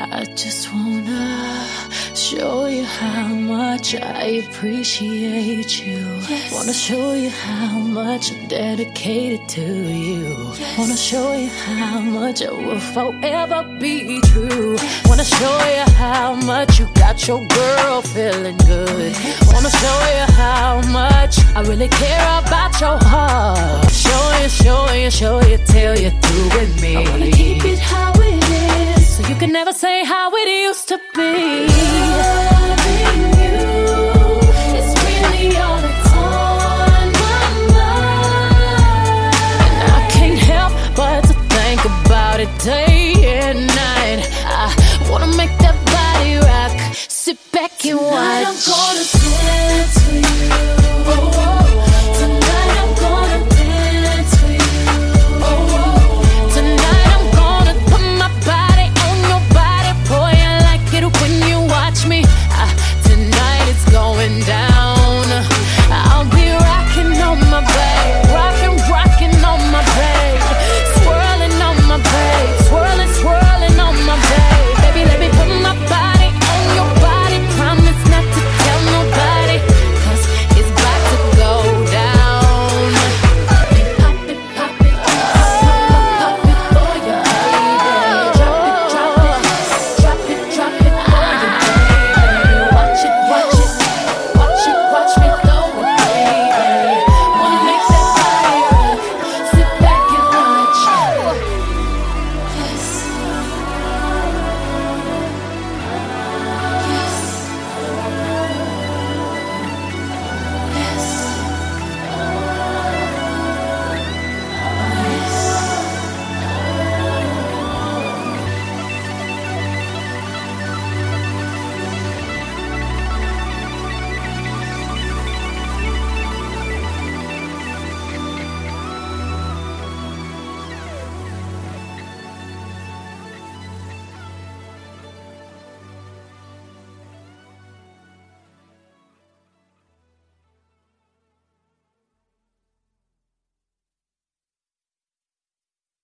I just wanna show you how much I appreciate you. Yes. Wanna show you how much I'm dedicated to you. Yes. Wanna show you how much I will forever be true. Wanna show you how much you got your girl feeling good. Wanna show you how much I really care about your heart. Show you till you're through with me. I wanna keep it how it is, so you can never say how it used to be. loving you is really all that's on my mind. And I can't help but to think about it day and night. I wanna make that body rock. Sit back and Tonight I'm watch. gonna spend